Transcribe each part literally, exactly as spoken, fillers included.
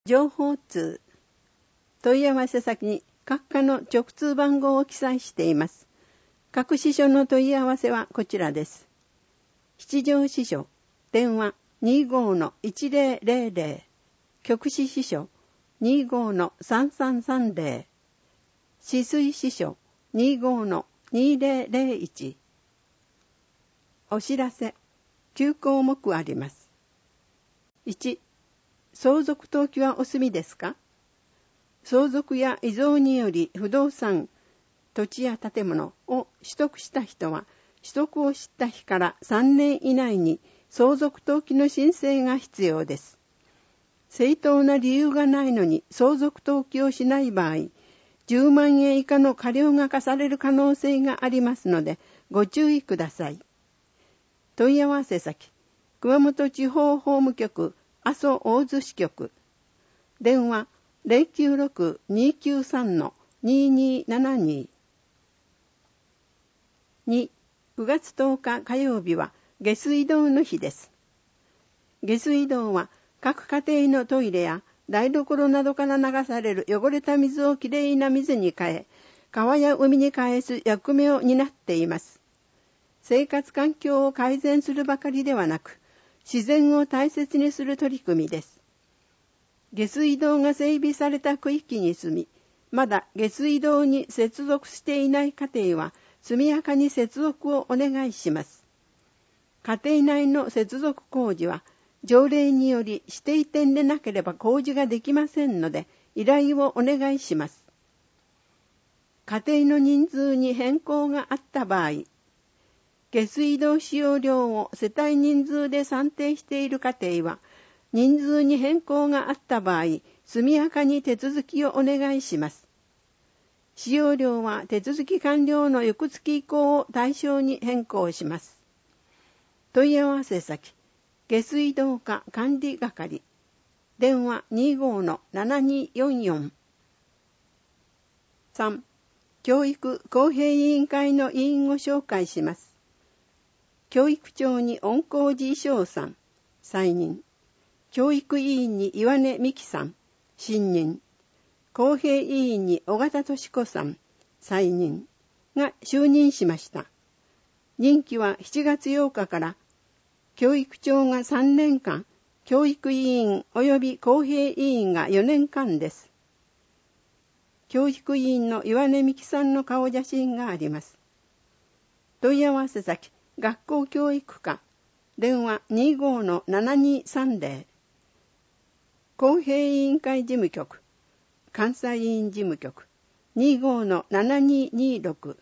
情報通。問い合わせ先に各課の直通番号を記載しています。各支所の問い合わせはこちらです。七条支所、電話 にじゅうごのいちぜろぜろぜろ、局支支所 にじゅうごのさんさんさんぜろ、止水支所 にじゅうごのにぜろぜろいち。お知らせ、きゅう項目あります。いち、相続登記はお済みですか？相続や遺贈により不動産、土地や建物を取得した人は、取得をした日からさんねん以内に相続登記の申請が必要です。正当な理由がないのに相続登記をしない場合、じゅうまんえん以下の過料が課される可能性がありますので、ご注意ください。問い合わせ先、熊本地方法務局阿蘇大洲支局、電話 ゼロきゅうろく にきゅうさん ににななに。に、くがつとおか火曜日は下水道の日です。下水道は各家庭のトイレや台所などから流される汚れた水をきれいな水に変え、川や海に返す役目を担っています。生活環境を改善するばかりではなく、自然を大切にする取り組みです。下水道が整備された区域に住み、まだ下水道に接続していない家庭は、速やかに接続をお願いします。家庭内の接続工事は、条例により指定点でなければ工事ができませんので、依頼をお願いします。家庭の人数に変更があった場合、下水道使用量を世帯人数で算定している家庭は、人数に変更があった場合、速やかに手続きをお願いします。使用量は手続き完了の翌月以降を対象に変更します。問い合わせ先、下水道課管理係、電話 にじゅうごのななによんよん。さん、教育公平委員会の委員を紹介します。教育長に恩光寺翔さん、再任。教育委員に岩根美希さん、新任。公平委員に尾形敏子さん、再任が就任しました。任期はしちがつようかから、教育長がさんねんかん、教育委員及び公平委員がよねんかんです。教育委員の岩根美希さんの顔写真があります。問い合わせ先、学校教育課、電話 にじゅうごのななにさんぜろ。公平委員会事務局、監査委員事務局、にじゅうごのななににろく。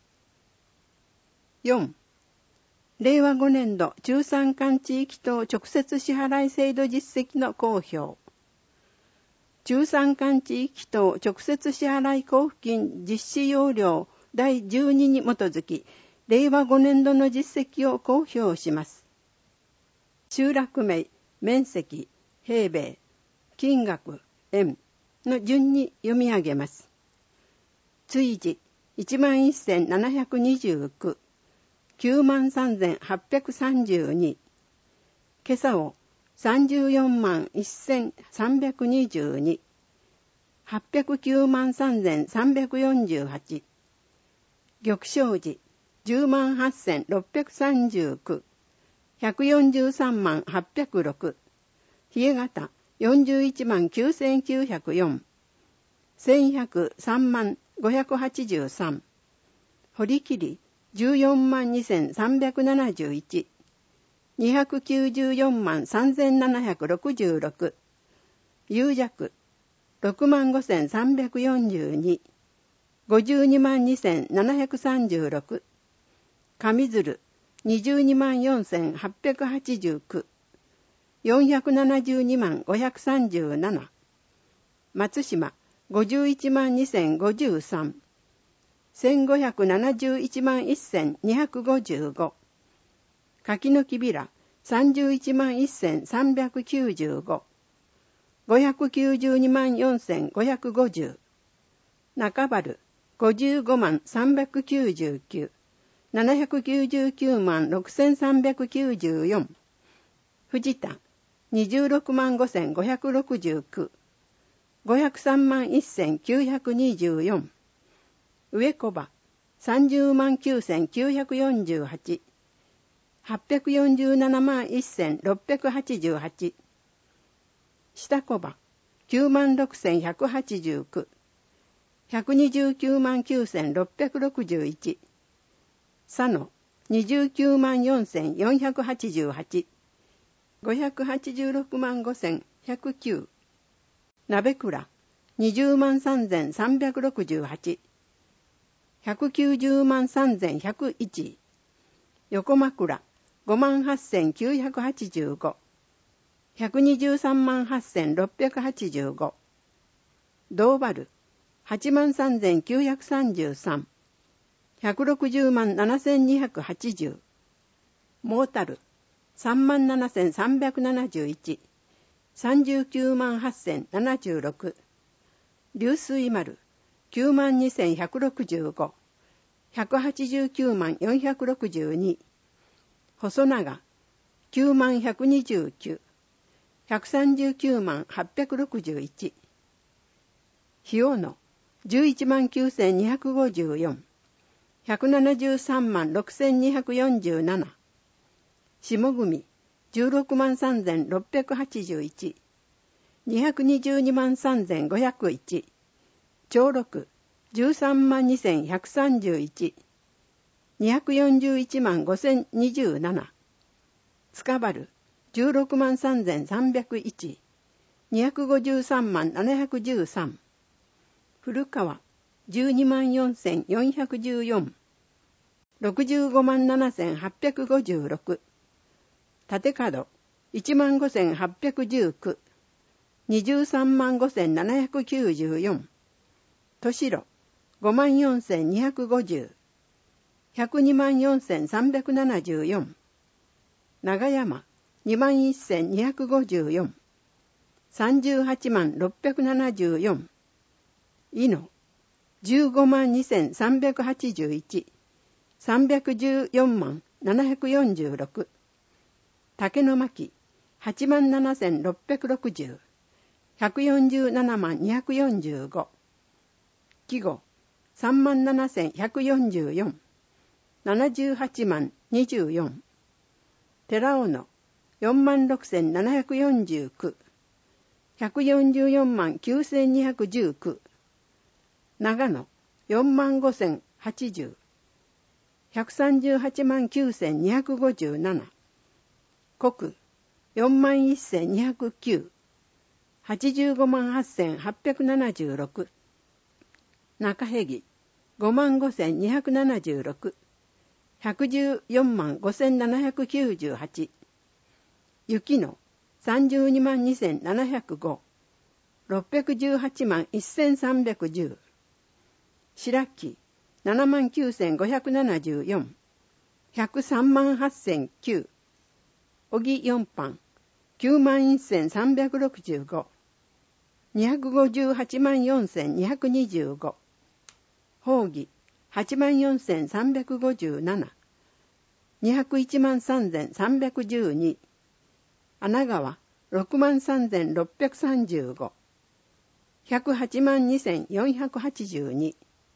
よん、れいわごねんど中山間地域等直接支払い制度実績の公表。中山間地域等直接支払い交付金実施要領だいじゅうにに基づき、れいわごねんどの実績を公表します。集落名、面積、平米、金額、円の順に読み上げます。追事、いちまんせんななひゃくにじゅうきゅう、きゅうまんさんぜんはっぴゃくさんじゅうに、今朝をさんじゅうよんまんせんさんびゃくにじゅうに、はっぴゃくきゅうまんさんぜんさんびゃくよんじゅうはち、玉正寺、じゅうまんはっせんろっぴゃくさんじゅうきゅう、ひゃくよんじゅうさんまんはっぴゃくろく、日方、よんじゅういちまんきゅうせんきゅうひゃくよん、せんひゃくさんまんごひゃくはちじゅうさん、堀切、じゅうよんまんにせんさんびゃくななじゅういち、にひゃくきゅうじゅうよんまんさんぜんななひゃくろくじゅうろく、有弱、ろくまんごせんさんびゃくよんじゅうに、ごじゅうにまんにせんななひゃくさんじゅうろく、上鶴、にじゅうにまんよんせんはっぴゃくはちじゅうきゅう、よんひゃくななじゅうにまんごひゃくさんじゅうなな、松島、ごじゅういちまんにせんごじゅうさん、せんごひゃくななじゅういちまんせんにひゃくごじゅうご、柿の木びら、さんじゅういちまんせんさんびゃくきゅうじゅうご、ごひゃくきゅうじゅうにまんよんせんごひゃくごじゅう、中原、ごじゅうごまんさんびゃくきゅうじゅうきゅう、ななひゃくきゅうじゅうきゅうまんろくせんさんびゃくきゅうじゅうよん、藤田、にじゅうろくまんごせんごひゃくろくじゅうきゅう、 ごひゃくさんまんせんきゅうひゃくにじゅうよん、上小葉さんじゅうまんきゅうせんきゅうひゃくよんじゅうはち、はっぴゃくよんじゅうななまんせんろっぴゃくはちじゅうはち、下小葉きゅうまんろくせんひゃくはちじゅうきゅう、ひゃくにじゅうきゅうまんきゅうせんろっぴゃくろくじゅういち、佐野にじゅうきゅうまんよんせんよんひゃくはちじゅうはち、ごひゃくはちじゅうろくまんごせんひゃくきゅう、鍋倉にじゅうまんさんぜんさんびゃくろくじゅうはち、ひゃくきゅうじゅうまんさんぜんひゃくいち、横枕ごまんはっせんきゅうひゃくはちじゅうご、ひゃくにじゅうさんまんはっせんろっぴゃくはちじゅうご、銅丸はちまんさんぜんきゅうひゃくさんじゅうさん、ひゃくろくじゅうまんななせんにひゃくはちじゅう、モータルさんまんななせんさんびゃくななじゅういち、さんじゅうきゅうまんはっせんななじゅうろく、流水丸きゅうまんにせんひゃくろくじゅうご、ひゃくはちじゅうきゅうまんよんひゃくろくじゅうに、細長きゅうまんひゃくにじゅうきゅう、ひゃくさんじゅうきゅうまんはっぴゃくろくじゅういち、ひよのじゅういちまんきゅうせんにひゃくごじゅうよん、ひゃくななじゅうさんまんろくせんにひゃくよんじゅうなな、下組じゅうろくまんさんぜんろっぴゃくはちじゅういち、にひゃくにじゅうにまんさんぜんごひゃくいち、長六じゅうさんまんにせんひゃくさんじゅういち、にひゃくよんじゅういちまんごせんにじゅうなな、塚原じゅうろくまんさんぜんさんびゃくいち、にひゃくごじゅうさんまんななひゃくじゅうさん、古川じゅうにまんよんせんよんひゃくじゅうよん、ろくじゅうごまんななせんはっぴゃくごじゅうろく、立角いちまんごせんはっぴゃくじゅうきゅう、にじゅうさんまんごせんななひゃくきゅうじゅうよん、敏郎ごまんよんせんにひゃくごじゅう、ひゃくにまんよんせんさんびゃくななじゅうよん、長山にまんせんにひゃくごじゅうよん、さんじゅうはちまんろっぴゃくななじゅうよん、伊野じゅうごまんにせんさんびゃくはちじゅういち、さんびゃくじゅうよんまんななひゃくよんじゅうろく、竹の巻はちまんななせんろっぴゃくろくじゅう、ひゃくよんじゅうななまんにひゃくよんじゅうご、季語さんまんななせんひゃくよんじゅうよん、ななじゅうはちまんにじゅうよん、寺尾のよんまんろくせんななひゃくよんじゅうきゅう、ひゃくよんじゅうよんまんきゅうせんにひゃくじゅうきゅう、長野よんまんごせんはちじゅう、ひゃくさんじゅうはちまんきゅうせんにひゃくごじゅうなな、国よんまんせんにひゃくきゅう、はちじゅうごまんはっせんはっぴゃくななじゅうろく、中辺ごまんごせんにひゃくななじゅうろく、ひゃくじゅうよんまんごせんななひゃくきゅうじゅうはち、雪野さんじゅうにまんにせんななひゃくご、ろっぴゃくじゅうはちまんせんさんびゃくじゅう、白木ななまんきゅうせんごひゃくななじゅうよん、ひゃくさんまんはっせんきゅう、小木よんぱんきゅうまんせんさんびゃくろくじゅうご、にひゃくごじゅうはちまんよんせんにひゃくにじゅうご、宝木はちまんよんせんさんびゃくごじゅうなな、にひゃくいちまんさんぜんさんびゃくじゅうに、穴川ろくまんさんぜんろっぴゃくさんじゅうご、ひゃくはちまんにせんよんひゃくはちじゅうに、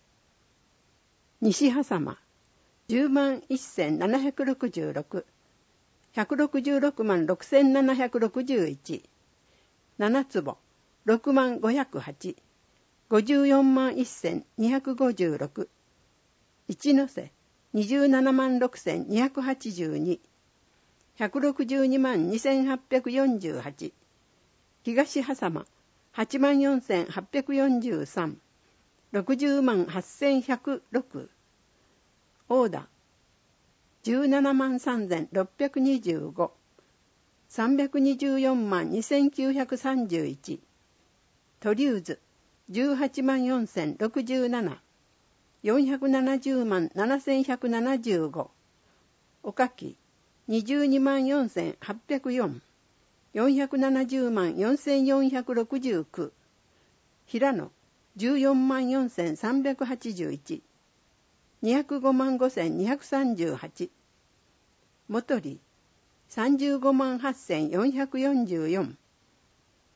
西波様じゅうまんせんななひゃくろくじゅうろく、ひゃくろくじゅうろくまんろくせんななひゃくろくじゅういち、七坪ろくまんごひゃくはち、ごじゅうよんまんせんにひゃくごじゅうろく、一ノ瀬にじゅうななまんろくせんにひゃくはちじゅうに、ひゃくろくじゅうにまんにせんはっぴゃくよんじゅうはち、東波様はちまんよんせんはっぴゃくよんじゅうさん、ろくじゅうまんはっせんひゃくろく、大田じゅうななまんさんぜんろっぴゃくにじゅうご、さんびゃくにじゅうよんまんにせんきゅうひゃくさんじゅういち、鳥渦じゅうはちまんよんせんろくじゅうなな、よんひゃくななじゅうまんななせんひゃくななじゅうご、おかきにじゅうにまんよんせんはっぴゃくよん、よんひゃくななじゅうまんよんせんよんひゃくろくじゅうきゅう、平野じゅうよんまんよんせんさんびゃくはちじゅういち、にひゃくごまんごせんにひゃくさんじゅうはち、元利さんじゅうごまんはっせんよんひゃくよんじゅうよん、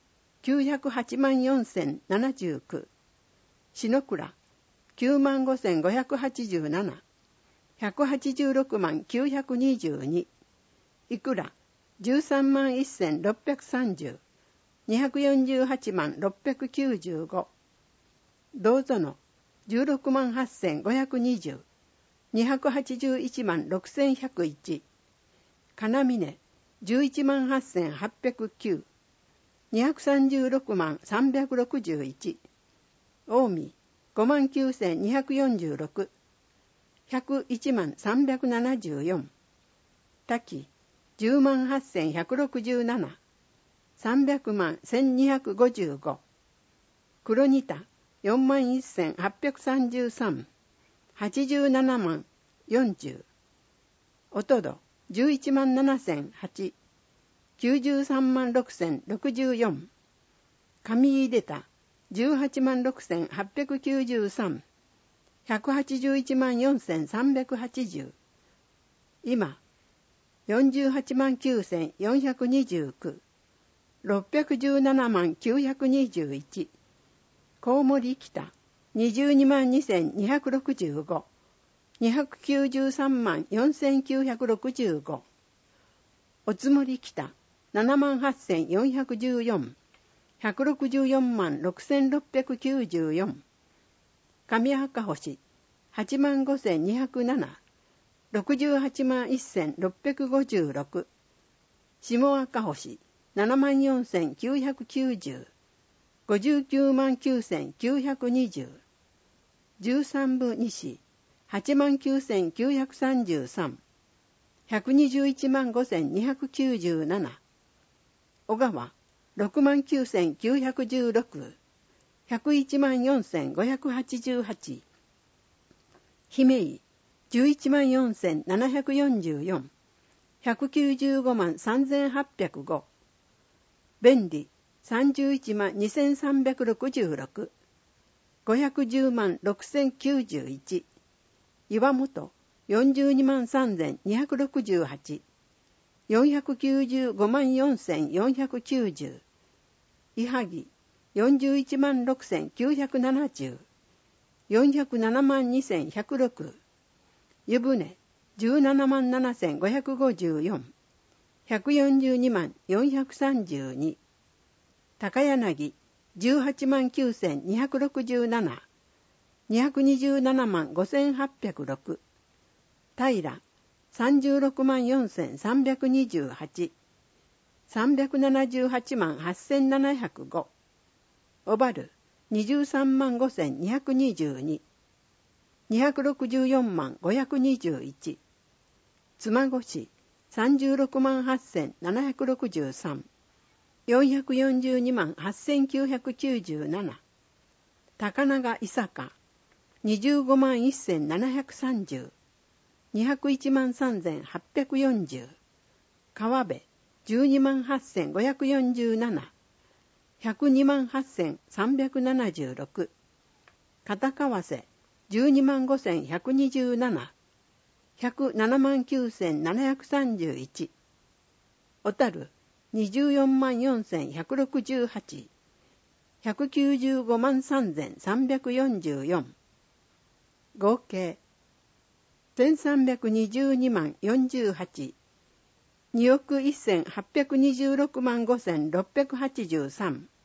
きゅうひゃくはちまんよんせんななじゅうきゅう、篠倉きゅうまんごせんごひゃくはちじゅうなな、ひゃくはちじゅうろくまんきゅうひゃくにじゅうに、いくらじゅうさんまんせんろっぴゃくさんじゅう、にひゃくよんじゅうはちまんろっぴゃくきゅうじゅうご、どうぞのじゅうろくまんはっせんごひゃくにじゅう、にひゃくはちじゅういちまんろくせんひゃくいち、金峰じゅういちまんはっせんはっぴゃくきゅう、にひゃくさんじゅうろくまんさんびゃくろくじゅういち、近江ごまんきゅうせんにひゃくよんじゅうろく、ひゃくいちまんさんびゃくななじゅうよん、滝じゅうまんはっせんひゃくろくじゅうなな、さんびゃくまんせんにひゃくごじゅうご、黒仁田よんまんせんはっぴゃくさんじゅうさん、はちじゅうななまんよんじゅう、おとどじゅういちまんななせんはち、きゅうじゅうさんまんろくせんろくじゅうよん、上井出田じゅうはちまんろくせんはっぴゃくきゅうじゅうさん、ひゃくはちじゅういちまんよんせんさんびゃくはちじゅう、今よんじゅうはちまんきゅうせんよんひゃくにじゅうきゅう、ろっぴゃくじゅうななまんきゅうひゃくにじゅういち、コウモリ北にじゅうにまんにせんにひゃくろくじゅうご、にひゃくきゅうじゅうさんまんよんせんきゅうひゃくろくじゅうご、おつもり北ななまんはっせんよんひゃくじゅうよん、ひゃくろくじゅうよんまんろくせんろっぴゃくきゅうじゅうよん、上赤星はちまんごせんにひゃくなな、ろくじゅうはちまんせんろっぴゃくごじゅうろく、下赤星ななまんよんせんきゅうひゃくきゅうじゅう、ごじゅうきゅうまんきゅうせんきゅうひゃくにじゅう、十三部西はちまんきゅうせんきゅうひゃくさんじゅうさん、ひゃくにじゅういちまんごせんにひゃくきゅうじゅうなな、小川ろくまんきゅうせんきゅうひゃくじゅうろく、ひゃくいちまんよんせんごひゃくはちじゅうはち、姫井じゅういちまんよんせんななひゃくよんじゅうよん、ひゃくきゅうじゅうごまんさんぜんはっぴゃくご、便利さんじゅういちまんにせんさんびゃくろくじゅうろく、ごひゃくじゅうまんろくせんきゅうじゅういち、岩本よんじゅうにまんさんぜんにひゃくろくじゅうはち、よんひゃくきゅうじゅうごまんよんせんよんひゃくきゅうじゅう、伊萩よんじゅういちまんろくせんきゅうひゃくななじゅう、よんひゃくななまんにせんひゃくろく、湯船じゅうななまんななせんごひゃくごじゅうよん、ひゃくよんじゅうにまんよんひゃくさんじゅうに、高柳じゅうはちまんきゅうせんにひゃくろくじゅうなな、にひゃくにじゅうななまんごせんはっぴゃくろく、平さんじゅうろくまんよんせんさんびゃくにじゅうはち、さんびゃくななじゅうはちまんはっせんななひゃくご、小原にじゅうさんまんごせんにひゃくにじゅうに、にひゃくろくじゅうよんまんごひゃくにじゅういち、妻越さんじゅうろくまんはっせんななひゃくろくじゅうさん、よんひゃくよんじゅうにまんはっせんきゅうひゃくきゅうじゅうなな、高長伊坂にじゅうごまんせんななひゃくさんじゅう、にひゃくいちまんさんぜんはっぴゃくよんじゅう、川辺じゅうにまんはっせんごひゃくよんじゅうなな、ひゃくにまんはっせんさんびゃくななじゅうろく、片為替じゅうにまんごせんひゃくにじゅうなな、ひゃくななまんきゅうせんななひゃくさんじゅういち、小樽にじゅうよんまんよんせんひゃくろくじゅうはち、ひゃくきゅうじゅうごまんさんぜんさんびゃくよんじゅうよん、合計せんさんびゃくにじゅうにまんよんじゅうはち、におくせんはっぴゃくにじゅうろくまんごせんろっぴゃくはちじゅうさん、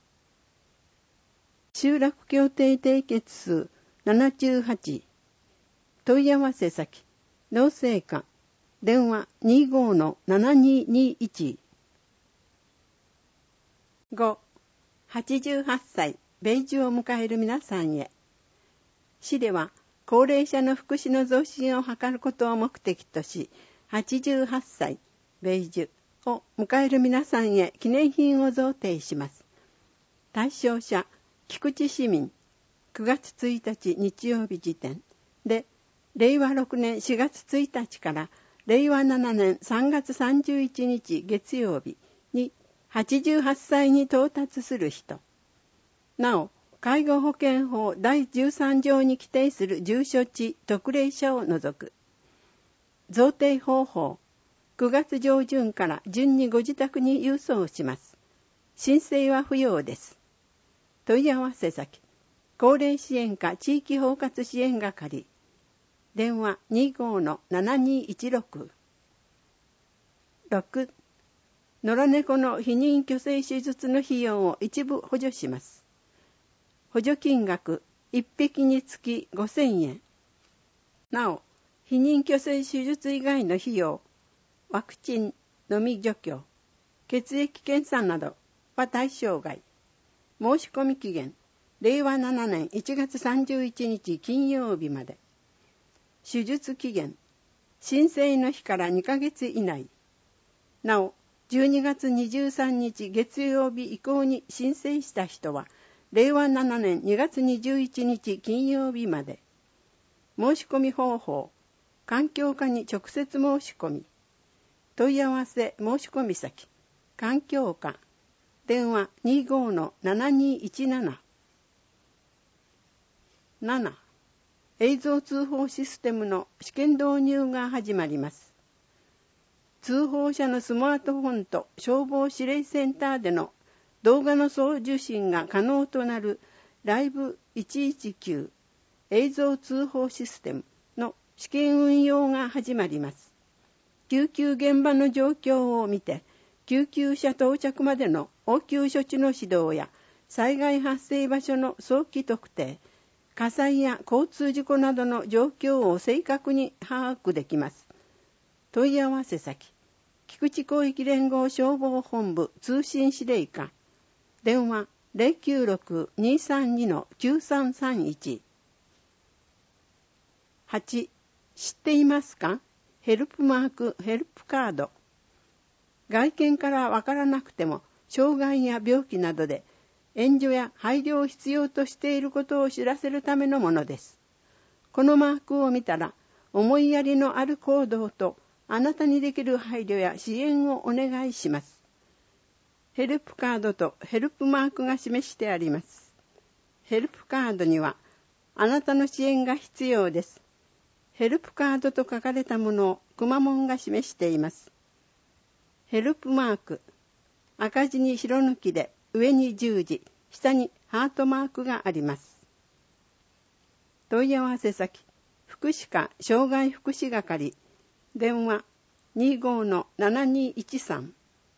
集落協定締結数ななじゅうはち、問い合わせ先農政課電話 にじゅうごのななにーにーいち、ご、はちじゅうはっさい米寿を迎える皆さんへ。市では高齢者の福祉の増進を図ることを目的とし、はちじゅうはっさい米寿を迎える皆さんへ記念品を贈呈します。対象者菊池市民くがつついたち日曜日時点で、れいわろくねんしがつついたちかられいわななねんさんがつさんじゅういちにち月曜日にはちじゅうはっさいに到達する人、なお介護保険法だいじゅうさんじょうに規定する住所地特例者を除く。贈呈方法、くがつじょうじゅんから順にご自宅に郵送します。 申請は不要です。問い合わせ先、高齢支援課地域包括支援係、電話 にじゅうごのななにいちろく。ろく、野良猫の避妊去勢手術の費用を一部補助します。補助金額いっぴきにつきごせんえん。なお、避妊去勢手術以外の費用、ワクチン、飲み除去、血液検査などは対象外。申し込み期限、れいわななねんいちがつさんじゅういちにち金曜日まで。手術期限、申請の日からにかげつ以内。なお、じゅうにがつにじゅうさんにち月曜日以降に申請した人は、れいわななねんにがつにじゅういちにち金曜日まで。申し込み方法、環境課に直接申し込み。問い合わせ申し込み先、環境課、電話 にじゅうごのななにいちなな。なな、映像通報システムの試験導入が始まります。通報者のスマートフォンと消防指令センターでの動画の送受信が可能となるライブいちいちきゅう映像通報システムの試験運用が始まります。救急現場の状況を見て、救急車到着までの応急処置の指導や災害発生場所の早期特定、火災や交通事故などの状況を正確に把握できます。問い合わせ先、菊池広域連合消防本部通信指令課、電話 ゼロきゅうろく にさんに きゅうさんさんいち。はち、知っていますか？ヘルプマーク、ヘルプカード。外見からわからなくても、障害や病気などで援助や配慮を必要としていることを知らせるためのものです。このマークを見たら、思いやりのある行動とあなたにできる配慮や支援をお願いします。ヘルプカードとヘルプマークが示してあります。ヘルプカードには、あなたの支援が必要です。ヘルプカードと書かれたものをくまモンが示しています。ヘルプマーク、赤字に白抜きで上に十字、下にハートマークがあります。問い合わせ先、福祉課障害福祉係、電話 にじゅうごのななにいちさん。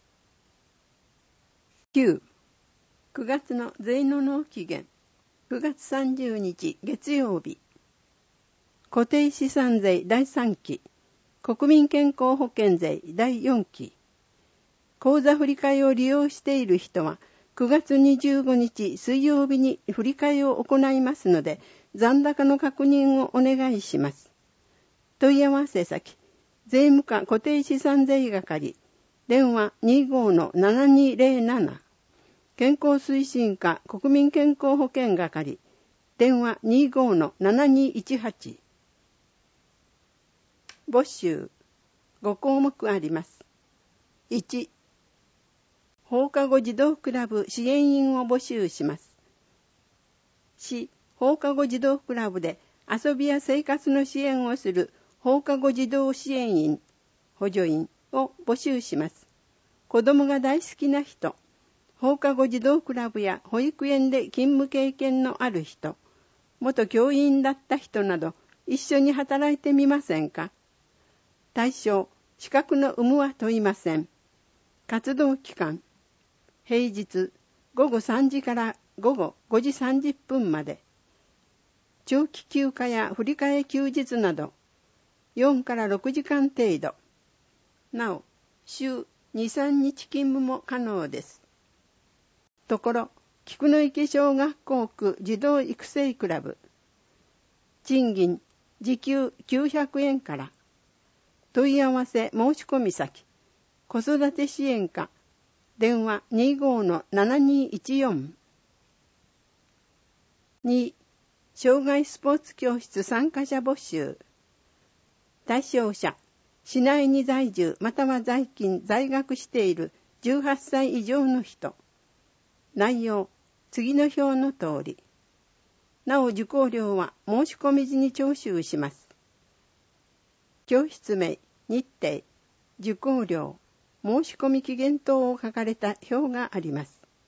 きゅう、くがつの税の納期限、くがつさんじゅうにち月曜日。固定資産税だいさんき、国民健康保険税だいよんき。口座振替を利用している人は、くがつにじゅうごにち水曜日に振り替えを行いますので、残高の確認をお願いします。問い合わせ先、税務課固定資産税係、電話 にじゅうごのななにぜろなな。健康推進課国民健康保険係、電話 にじゅうごのななにいちはち。募集、ごこうもくあります。いち、放課後児童クラブ支援員を募集します。し、放課後児童クラブで遊びや生活の支援をする放課後児童支援員、補助員を募集します。子供が大好きな人、放課後児童クラブや保育園で勤務経験のある人、元教員だった人など一緒に働いてみませんか？対象、資格の有無は問いません。活動期間、平日ごごさんじからごごごじさんじゅっぷんまで。長期休暇や振り替え休日などよんからろくじかん程度。なお、週に、さんにち勤務も可能です。ところ、菊の池小学校区児童育成クラブ。賃金、時給きゅうひゃくえんから。問い合わせ申し込み先、子育て支援課、電話 にじゅうごのななにいちよん。に、障害スポーツ教室参加者募集。対象者、市内に在住または在勤在学しているじゅうはっさい以上の人。内容、次の表の通り。なお受講料は申し込み時に徴収します。教室名、日程、受講料、申し込み期限等を書かれた表があります。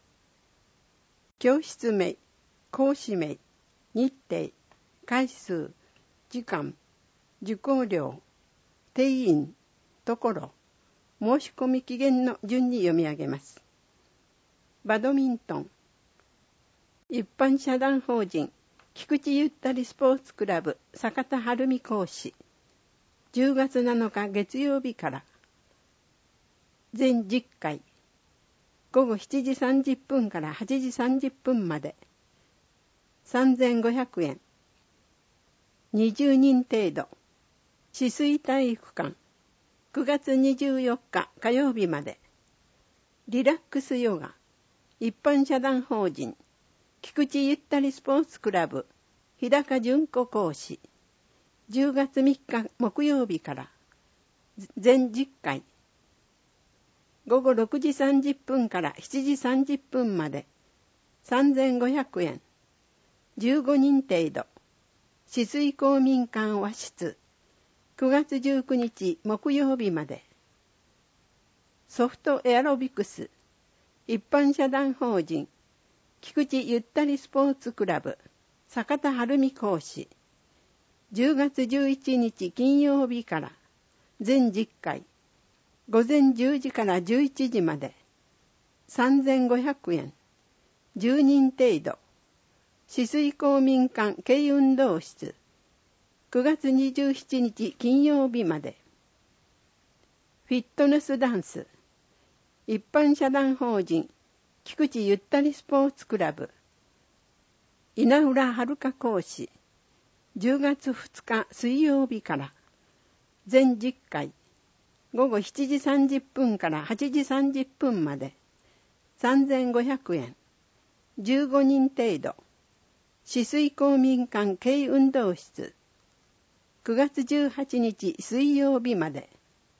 教室名、講師名、日程、回数、時間、受講料、定員、ところ、申し込み期限の順に読み上げます。バドミントン、一般社団法人菊池ゆったりスポーツクラブ坂田晴美講師、じゅうがつなのか月曜日から全じゅっかい、午後しちじさんじゅっぷんからはちじさんじゅっぷんまで、さんぜんごひゃくえん、にじゅうにん程度、止水体育館、くがつにじゅうよっか火曜日まで、リラックスヨガ、一般社団法人菊池ゆったりスポーツクラブ日高純子講師、じゅうがつみっか木曜日から全じゅっかい、午後ろくじさんじゅっぷんからしちじさんじゅっぷんまで、さんぜんごひゃくえん、じゅうごにん程度、止水公民館和室、くがつじゅうくにち木曜日まで、ソフトエアロビクス、一般社団法人菊池ゆったりスポーツクラブ坂田晴美講師、じゅうがつじゅういちにち金曜日から全じゅっかい、午前じゅうじからじゅういちじまで、さんぜんごひゃくえん、じゅうにん程度、止水公民館軽運動室、くがつにじゅうしちにち金曜日まで、フィットネスダンス、一般社団法人菊池ゆったりスポーツクラブ稲浦遥講師、じゅうがつふつか水曜日から全じゅっかい、午後しちじさんじゅっぷんからはちじさんじゅっぷんまで、さんぜんごひゃくえん、じゅうごにん程度、止水公民館軽運動室、くがつじゅうはちにち水曜日まで。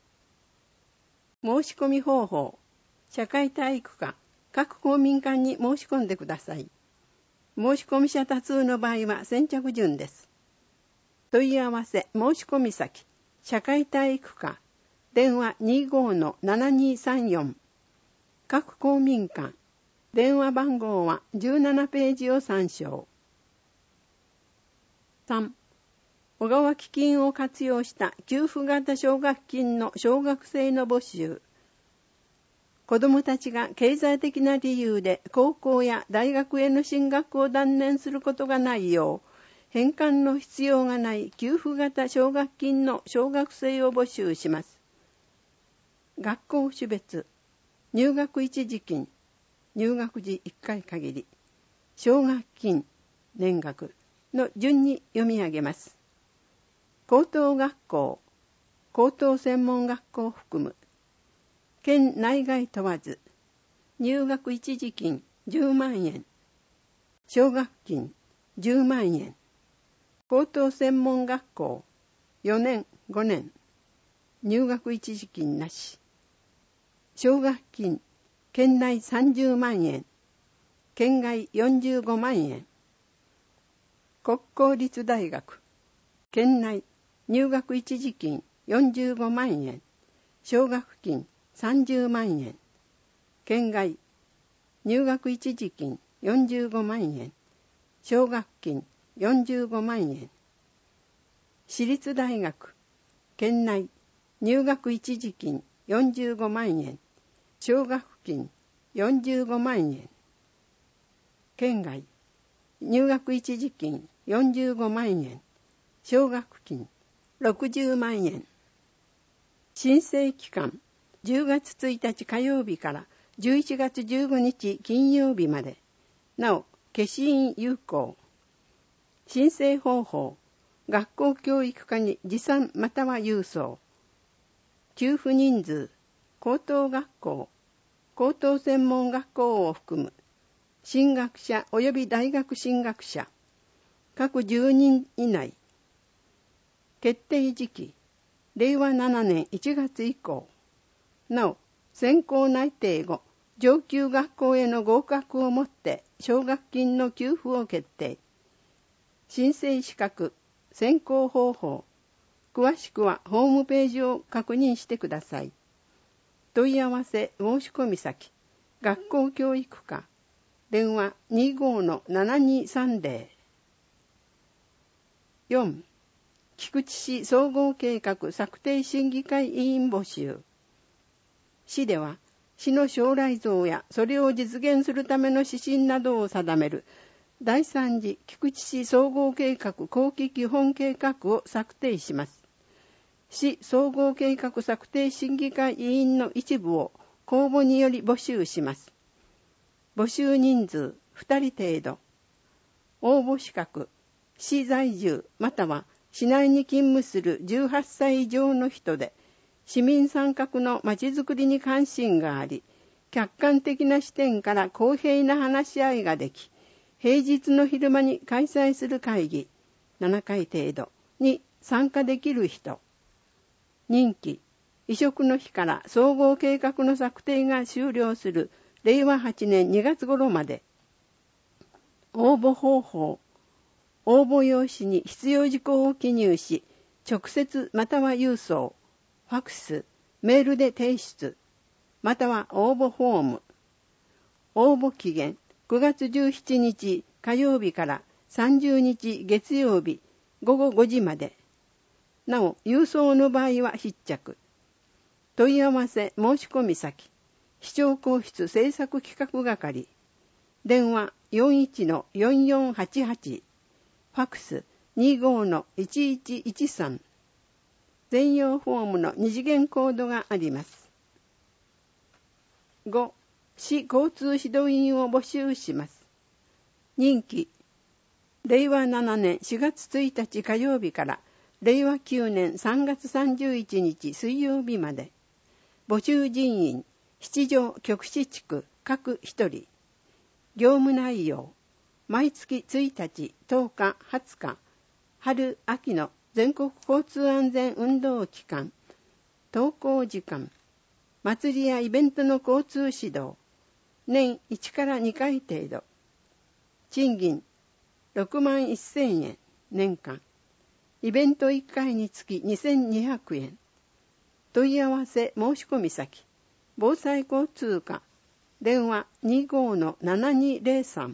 申し込み方法、社会体育館各公民館に申し込んでください。申し込み者多数の場合は先着順です。問い合わせ申し込み先、社会体育館、電話 にじゅうごのななにさんよん、各公民館、電話番号はじゅうななページを参照。さん、小川基金を活用した給付型奨学金の小学生の募集。子どもたちが経済的な理由で高校や大学への進学を断念することがないよう、返還の必要がない給付型奨学金の小学生を募集します。学校種別、入学一時金、入学時いっかい限り、奨学金、年額の順に読み上げます。高等学校、高等専門学校を含む、県内外問わず、入学一時金じゅうまんえん、奨学金じゅうまんえん、高等専門学校よねんごねん、入学一時金なし、奨学金県内さんじゅうまんえん、県外よんじゅうごまんえん、国公立大学、県内入学一時金よんじゅうごまんえん、奨学金さんじゅうまんえん、県外入学一時金よんじゅうごまんえん、奨学金よんじゅうごまんえん、私立大学、県内入学一時金よんじゅうごまんえん、奨学金よんじゅうごまんえん、県外入学一時金よんじゅうごまんえん、奨学金ろくじゅうまんえん。申請期間じゅうがつついたち火曜日からじゅういちがつじゅうごにち金曜日まで。なお、消印有効。申請方法、学校教育課に持参または郵送。給付人数、高等学校、高等専門学校を含む進学者及び大学進学者、各じゅうにん以内。決定時期、れいわななねんいちがつ以降。なお、選考内定後、上級学校への合格をもって奨学金の給付を決定。申請資格、選考方法、詳しくはホームページを確認してください。問い合わせ申し込み先、学校教育課、 電話 にじゅうごのななにさんぜろ。よん. 菊池市総合計画策定審議会委員募集。市では、市の将来像やそれを実現するための指針などを定めるだいさん次菊池市総合計画後期基本計画を策定します。市総合計画策定審議会委員の一部を公募により募集します。募集人数ふたり程度。応募資格、市在住または市内に勤務するじゅうはっさい以上の人で、市民参画のまちづくりに関心があり、客観的な視点から公平な話し合いができ、平日の昼間に開催する会議ななかい程度に参加できる人。任期、移植の日から総合計画の策定が終了するれいわはちねんにがつ頃まで。応募方法、応募用紙に必要事項を記入し、直接または郵送、ファクス、メールで提出、または応募フォーム。応募期限、くがつじゅうしちにち火曜日からさんじゅうにち月曜日ごごごじまで。なお、郵送の場合は必着。問い合わせ申し込み先、市長公室政策企画係。電話 よんいちのよんよんはちはち。ファクス にじゅうごのいちいちいちさん。専用フォームの二次元コードがあります。ご. 市交通指導員を募集します。任期、れいわななねんしがつついたち火曜日かられいわきゅうねんさんがつさんじゅういちにち水曜日まで。募集人員、七条局市地区各一人。業務内容、毎月ついたち、とおか、はつか、春・秋の全国交通安全運動期間、登校時間、祭りやイベントの交通指導、年いちからにかい程度。賃金、ろくまんせんえん、年間。イベントいっかいにつきにせんにひゃくえん。問い合わせ申し込み先、防災交通課、電話 にじゅうごのななにぜろさん。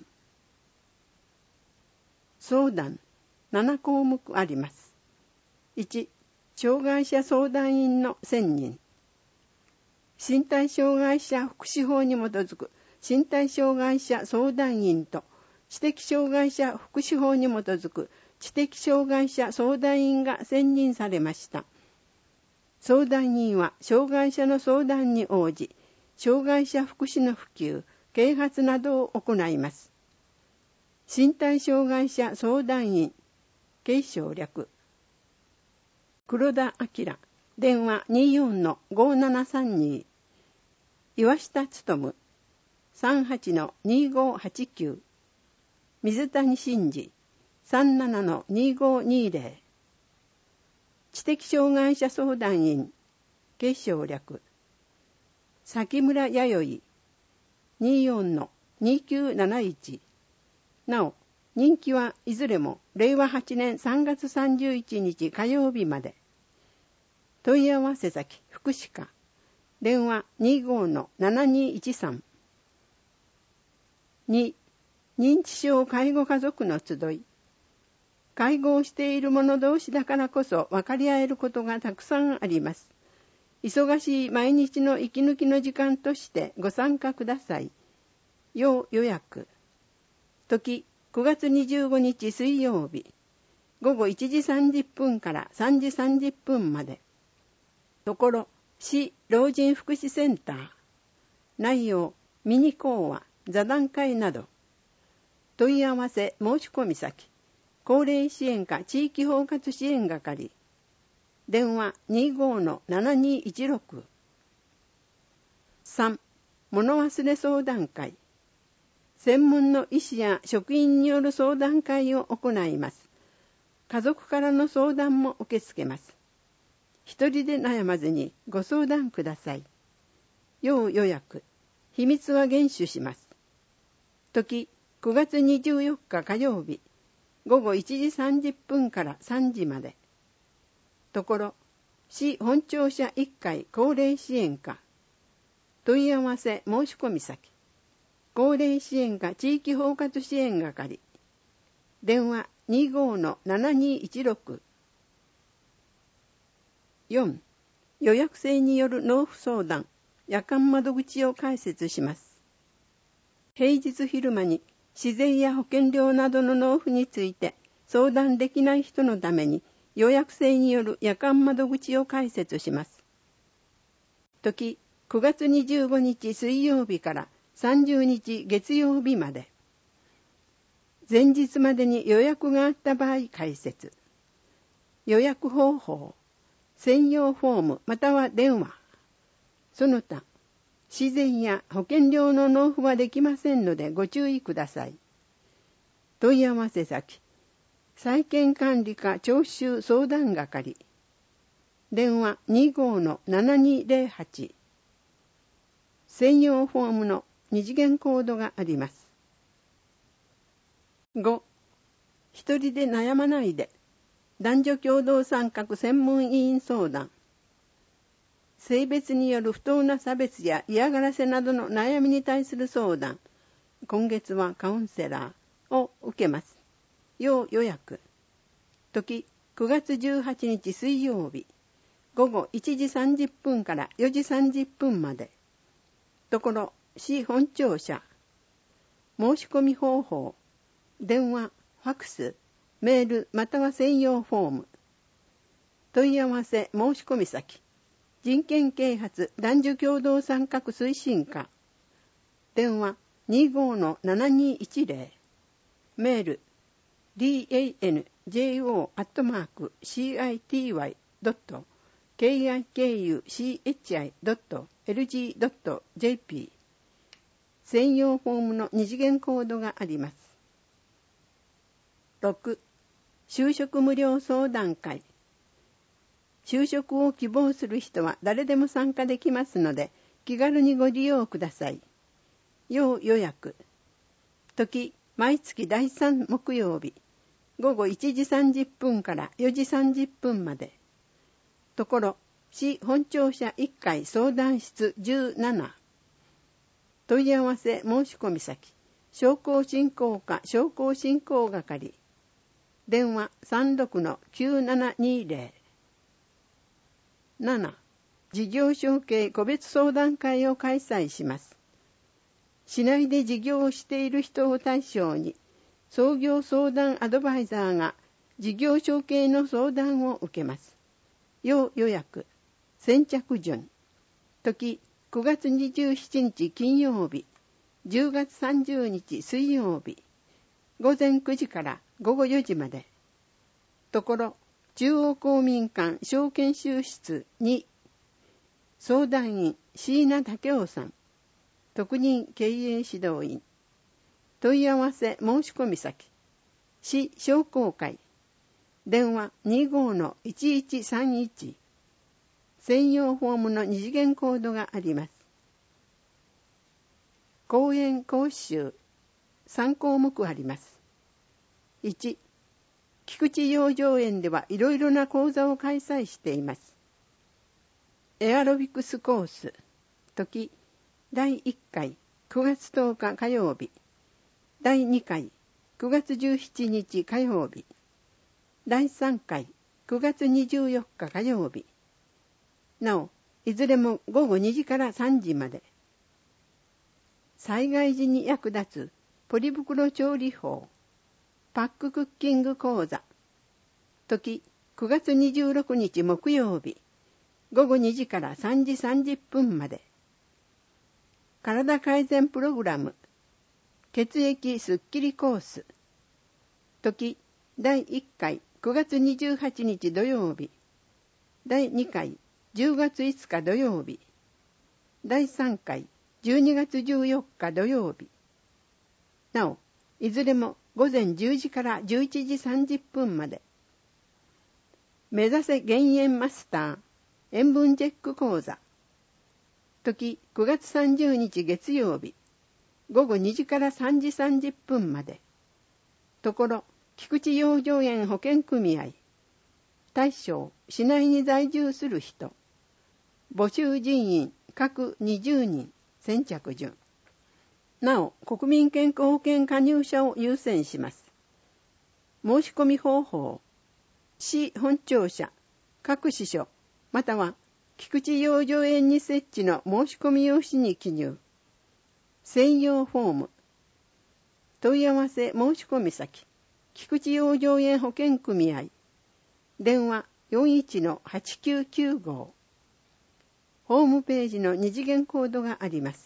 相談、ななこうもくあります。いち. 障害者相談員の選任。身体障害者福祉法に基づく身体障害者相談員と知的障害者福祉法に基づく知的障害者相談員が選任されました。相談員は障害者の相談に応じ、障害者福祉の普及、啓発などを行います。身体障害者相談員、継承略。黒田明、電話 にじゅうよんのごななさんに。岩下勉、さんはちのにごはちきゅう。水谷真二、さんななのにごにぜろ。知的障害者相談員、継承略。崎村弥生、にじゅうよんのにきゅうなないち。なお、任期はいずれもれいわはちねんさんがつさんじゅういちにち火曜日まで。問い合わせ先、福祉課。電話 にじゅうごのななにいちさん。に. 認知症介護家族の集い。介護をしている者同士だからこそ分かり合えることがたくさんあります。忙しい毎日の息抜きの時間としてご参加ください。要予約。時、くがつにじゅうごにち水曜日。ごごいちじさんじゅっぷんからさんじさんじゅっぷんまで。ところ、市老人福祉センター。内容、ミニ講話、座談会など。問い合わせ申し込み先、高齢支援課地域包括支援係。電話 にじゅうごのななにいちろく。さん. 物忘れ相談会。専門の医師や職員による相談会を行います。家族からの相談も受け付けます。一人で悩まずにご相談ください。要予約。秘密は厳守します。時、くがつにじゅうよっか火曜日。ごごいちじさんじゅっぷんからさんじまで。ところ、市本庁舎いっかい高齢支援課。問い合わせ申し込み先。 高齢支援課地域包括支援係。電話 にごーのななにいちろく。よん. 予約制による納付相談、夜間窓口を開設します。平日昼間に自然や保険料などの納付について相談できない人のために予約制による夜間窓口を開設します。時、くがつにじゅうごにち水曜日からさんじゅうにち月曜日まで。前日までに予約があった場合開設。予約方法、専用フォームまたは電話。その他、自然や保険料の納付はできませんのでご注意ください。問い合わせ先、債権管理課徴収相談係。電話 にごーのななにーぜろはち。専用フォームの二次元コードがあります。ご. 一人で悩まないで。男女共同参画専門委員相談。性別による不当な差別や嫌がらせなどの悩みに対する相談。今月はカウンセラーを受けます。要予約。時、くがつじゅうはちにち水曜日。午後いちじさんじゅっぷんからよじさんじゅっぷんまで。ところ、市本庁舎。申し込み方法。電話、ファクス、メールまたは専用フォーム。問い合わせ申し込み先。人権啓発男女共同参画推進課。電話 にごーのななにーいちぜろ。メール ディーエーエヌジェイオー アットマーク シーアイティーワイ ドット ケーアイケーユーシーエイチアイ ドット エルジー ドット ジェーピー。専用フォームの二次元コードがあります。ろく. 就職無料相談会。就職を希望する人は誰でも参加できますので、気軽にご利用ください。要予約。時、毎月だいさん木曜日。午後いちじさんじゅっぷんからよじさんじゅっぷんまで。ところ、市本庁舎いっかい相談室じゅうなな。問い合わせ申し込み先。商工振興課商工振興係。電話 さんろくのきゅうななにーぜろ。なな. 事業承継個別相談会を開催します。市内で事業をしている人を対象に、創業相談アドバイザーが事業承継の相談を受けます。要予約。先着順。時、くがつにじゅうしちにち金曜日。じゅうがつさんじゅうにち水曜日。午前くじから午後よじまで。ところ、中央公民館小研修室に。相談員、椎名武雄さん。特任経営指導員。問い合わせ申し込み先。市商工会。電話 にごーのいちいちさんいち。専用フォームの二次元コードがあります。講演講習。さんこうもくあります。いち. 菊池養生園ではいろいろな講座を開催しています。エアロビクスコース。時、だいいっかいくがつとおか火曜日。だいにかいくがつじゅうしちにち火曜日。だいさんかいくがつにじゅうよっか火曜日。なお、いずれもごごにじからさんじまで。災害時に役立つポリ袋調理法。パッククッキング講座。時、くがつにじゅうろくにち木曜日。ごごにじからさんじさんじゅっぷんまで。体改善プログラム。血液すっきりコース。時、だいいっかいくがつにじゅうはちにち土曜日。だいにかいじゅうがついつか土曜日。だいさんかいじゅうにがつじゅうよっか土曜日。なお、いずれもごぜんじゅうじからじゅういちじさんじゅっぷんまで。目指せ減塩マスター塩分チェック講座。時、くがつさんじゅうにち月曜日。ごごにじからさんじさんじゅっぷんまで。ところ、菊池養生園保険組合。対象、市内に在住する人。募集人員、各にじゅうにん、先着順。 なお、国民健康保険加入者を優先します。申し込み方法。市本庁舎、各支所、または菊池養生園に設置の申し込み用紙に記入。専用フォーム。問い合わせ申し込み先。菊池養生園保険組合。電話 よんいちのはちきゅうきゅうご。ホームページの二次元コードがあります。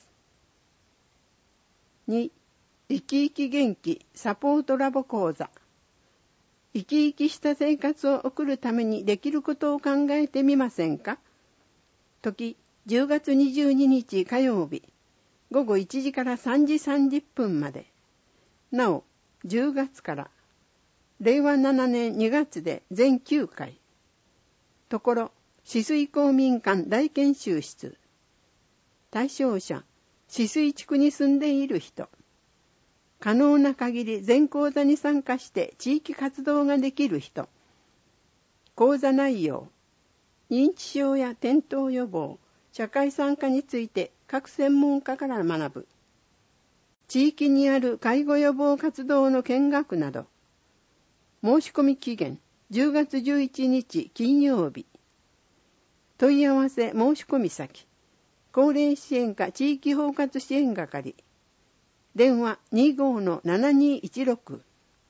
に、生き生き元気サポートラボ講座。生き生きした生活を送るためにできることを考えてみませんか？時、じゅうがつにじゅうににち火曜日、ごごいちじからさんじさんじゅっぷんまで。なお、じゅうがつから、れいわななねんにがつで全きゅうかい。ところ、止水公民館大研修室。対象者、止水地区に住んでいる人。可能な限り全講座に参加して地域活動ができる人。講座内容。認知症や転倒予防、社会参加について各専門家から学ぶ。地域にある介護予防活動の見学など。申し込み期限じゅうがつじゅういちにち金曜日。問い合わせ申し込み先。高齢支援課地域包括支援係。電話 にじゅうごのななにいちろく。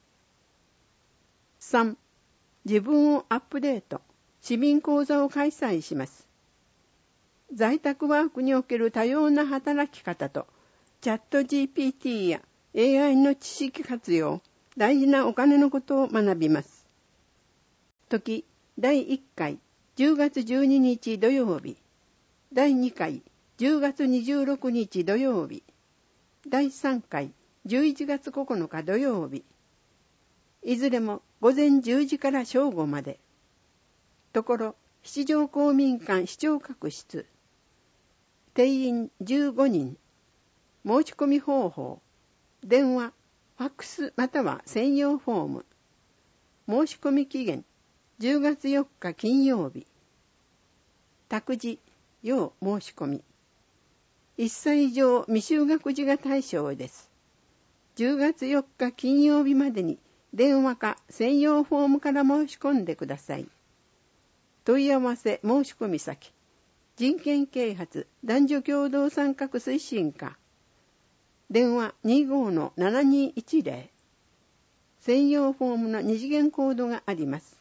さん. 自分をアップデート。市民講座を開催します。在宅ワークにおける多様な働き方と、チャット ジーピーティー や エーアイ の知識活用、大事なお金のことを学びます。時、だいいっかい、じゅうがつじゅうににち土曜日。だいにかい、じゅうがつにじゅうろくにち土曜日。だいさんかい、じゅういちがつここのか土曜日。いずれもごぜんじゅうじから正午まで。ところ、七条公民館市長各室。定員じゅうごにん。申し込み方法。電話、ファックスまたは専用フォーム。申し込み期限、じゅうがつよっか金曜日。託児、要申し込み。いっさい以上未就学児が対象です。じゅうがつよっか金曜日までに電話か専用フォームから申し込んでください。問い合わせ申し込み先。人権啓発男女共同参画推進課。電話 にじゅうごのななにいちぜろ。専用フォームの二次元コードがあります。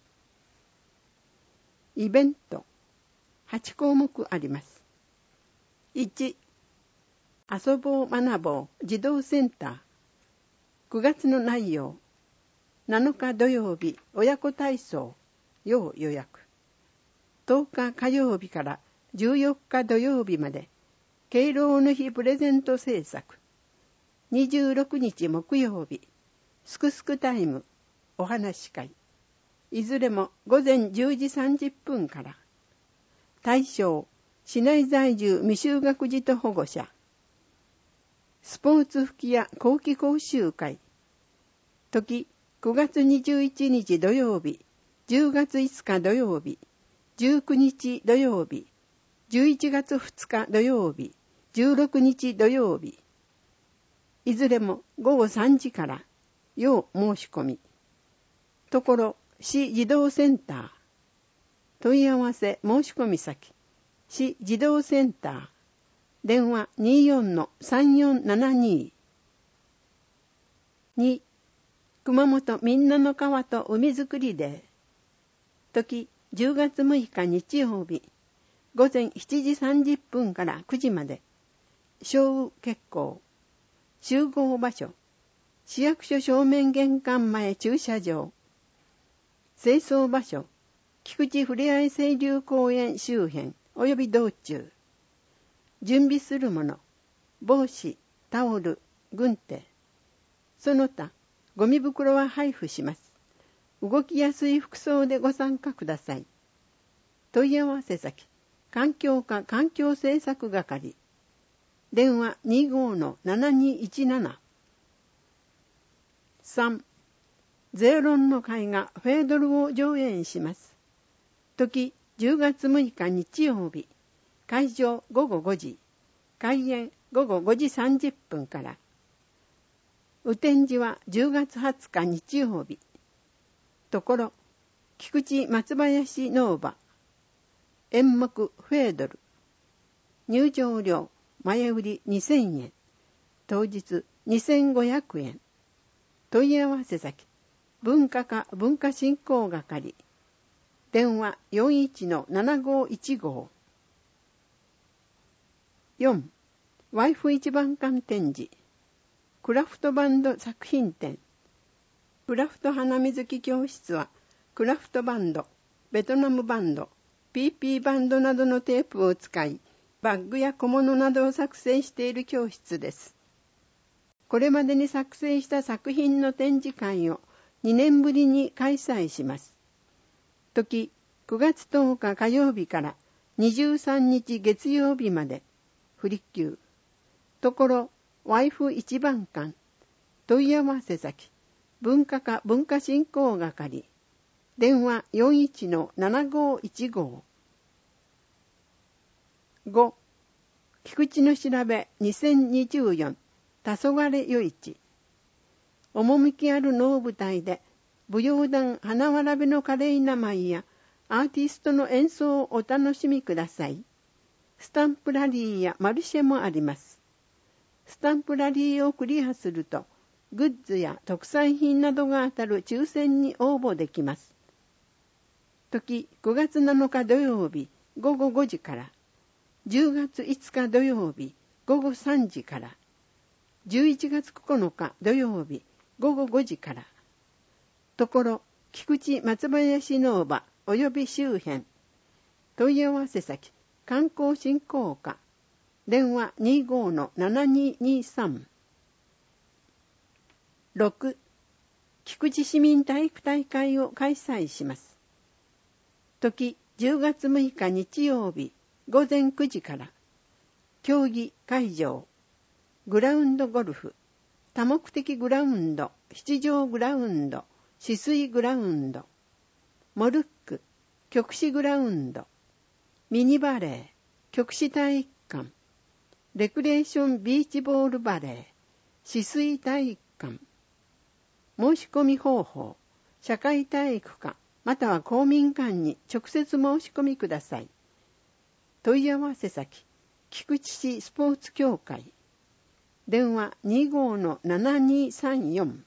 イベント。はちこうもくあります。いち. 遊ぼう学ぼう児童センター。くがつの内容。なのか土曜日親子体操。要予約。とおか火曜日からじゅうよっか土曜日まで。敬老の日プレゼント制作。にじゅうろくにち木曜日。すくすくタイム。お話し会。いずれもごぜんじゅうじさんじゅっぷんから。対象。市内在住未就学児と保護者。スポーツ吹きや後期講習会。時、くがつにじゅういちにち土曜日、じゅうがついつか土曜日、じゅうくにち土曜日、じゅういちがつふつか土曜日、じゅうろくにち土曜日。いずれもごごさんじから、要申し込み。ところ、市児童センター。問い合わせ申し込み先。市児童センター。電話 にじゅうよんのさんよんななに。に. 熊本みんなの川と海づくりデー。時、じゅうがつむいか日曜日。ごぜんしちじさんじゅっぷんからくじまで。小雨決行。集合場所。市役所正面玄関前駐車場。清掃場所。菊池ふれあい清流公園周辺及び道中。準備するもの。帽子、タオル、軍手。その他、ゴミ袋は配布します。動きやすい服装でご参加ください。問い合わせ先。環境課環境政策係。電話 にじゅうごのななにいちなな。さん. ゼロ論の会がフェードルを上演します。時、じゅうがつむいか日曜日。会場ごごごじ。開演ごごごじさんじゅっぷんから。雨天時はじゅうがつはつか日曜日。ところ、菊池松林農場。演目フェードル。入場料前売りにせんえん。当日にせんごひゃくえん。問い合わせ先、文化課文化振興係。電話 よんいちのななごいちご。よん. ワイフ一番館展示。クラフトバンド作品展。クラフト花水木教室は、クラフトバンド、ベトナムバンド、ピーピー バンドなどのテープを使い、バッグや小物などを作成している教室です。これまでに作成した作品の展示会をにねんぶりに開催します。時、くがつとおか火曜日からにじゅうさんにち月曜日まで、不利休。ところ、ワイフ一番館。問い合わせ先、文化課文化振興係。電話 よんいちのななごいちご。ご. 菊池の調べにせんにじゅうよん黄昏夜市。趣ある能舞台で舞踊団花わらべの華麗な舞やアーティストの演奏をお楽しみください。スタンプラリーやマルシェもあります。スタンプラリーをクリアするとグッズや特産品などが当たる抽選に応募できます。時くがつなのか土曜日ごごごじから、じゅうがついつか土曜日ごごさんじから、じゅういちがつここのか土曜日ごごごじから。ところ、菊池松林農場及び周辺。問い合わせ先、観光振興課。電話 にじゅうごのななににさん。ろく. 菊池市民体育大会を開催します。時じゅうがつむいか日曜日ごぜんくじから。競技会場、グラウンドゴルフ、多目的グラウンド、七条グラウンド、止水グラウンド、モルック、極紫グラウンド、ミニバレー、極紫体育館、レクレーションビーチボールバレー、止水体育館。申し込み方法、社会体育館または公民館に直接申し込みください。問い合わせ先、菊池市スポーツ協会。電話 にじゅうごのななにさんよん。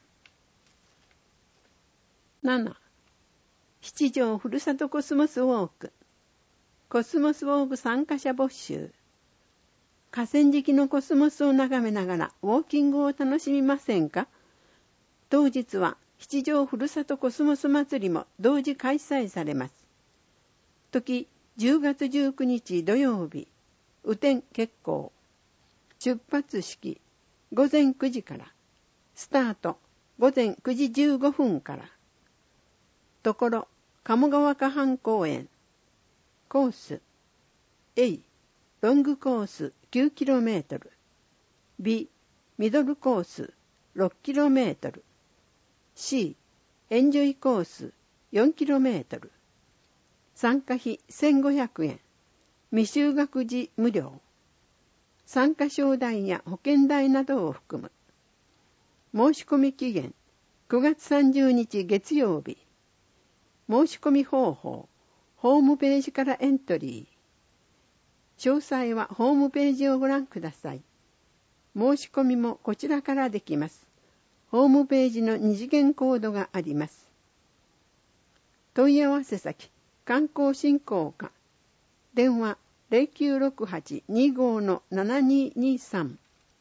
なな. 七条ふるさとコスモスウォーク。コスモスウォーク参加者募集。河川敷のコスモスを眺めながらウォーキングを楽しみませんか？当日は七条ふるさとコスモス祭りも同時開催されます。時じゅうがつじゅうくにち土曜日、雨天決行。出発式ごぜんくじから。スタートごぜんくじじゅうごふんから。ところ、鴨川河畔公園。コース A、ロングコース きゅうキロメートル。B、ミドルコース ろっキロメートル。C、エンジョイコース よんキロメートル。参加費せんごひゃくえん。未就学時無料。参加証代や保険代などを含む。申し込み期限くがつさんじゅうにち月曜日。申し込み方法、ホームページからエントリー。詳細はホームページをご覧ください。申し込みもこちらからできます。ホームページの二次元コードがあります。問い合わせ先、観光振興課。電話 ゼロきゅうろくはち にじゅうごのななににさん。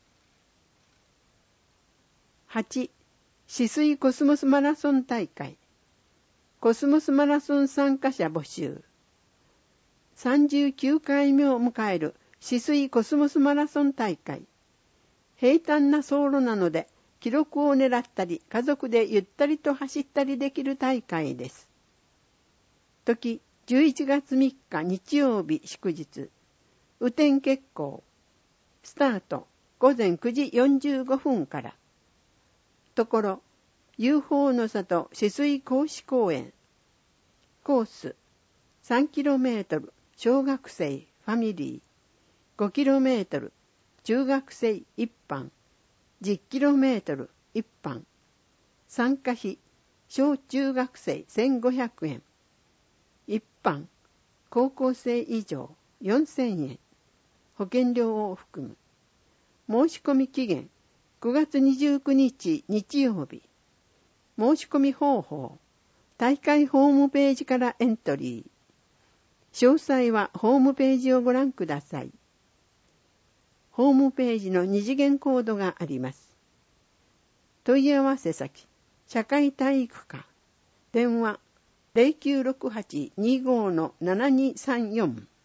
はち. 止水コスモスマラソン大会。コスモスマラソン参加者募集。さんじゅうきゅうかいめを迎える止水コスモスマラソン大会。平坦な走路なので、記録を狙ったり、家族でゆったりと走ったりできる大会です。時、じゅういちがつみっか日曜日祝日。雨天決行。スタートごぜんくじよんじゅうごふんから。ところ、ユーフォー の里止水講師公園。コースさんキロメートル小学生ファミリー、ごキロメートル中学生一般 じゅっキロメートル 一般。参加費小中学生せんごひゃくえん。一般高校生以上よんせんえん。保険料を含む。申し込み期限くがつにじゅうくにち日曜日。申し込み方法大会ホームページからエントリー。詳細はホームページをご覧ください。ホームページの二次元コードがあります。問い合わせ先社会体育課電話 ゼロきゅうろくはち にご ななにさんよん。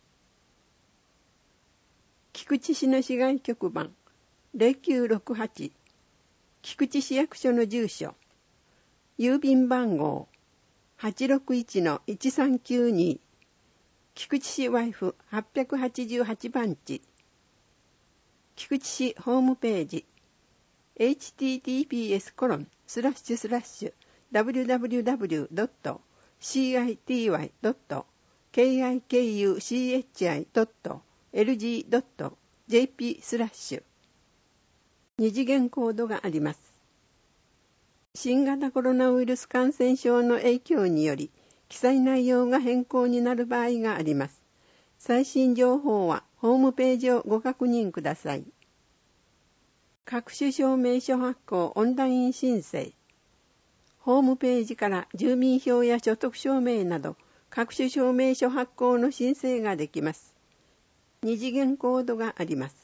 菊池市の市外局番ゼロきゅうろくはち菊池市役所の住所郵便番号 はちろくいちのいちさんきゅうに 菊池市ワイフはっぴゃくはちじゅうはち番地。菊池市ホームページ エイチティーティーピーエスコロンスラッシュスラッシュダブリューダブリューダブリュードットシーアイティーワイドットケーアイケーユーシーエイチアイドットエルジードットジェーピースラッシュ。二次元コードがあります。新型コロナウイルス感染症の影響により記載内容が変更になる場合があります。最新情報はホームページをご確認ください。各種証明書発行オンライン申請。ホームページから住民票や所得証明など各種証明書発行の申請ができます。二次元コードがあります。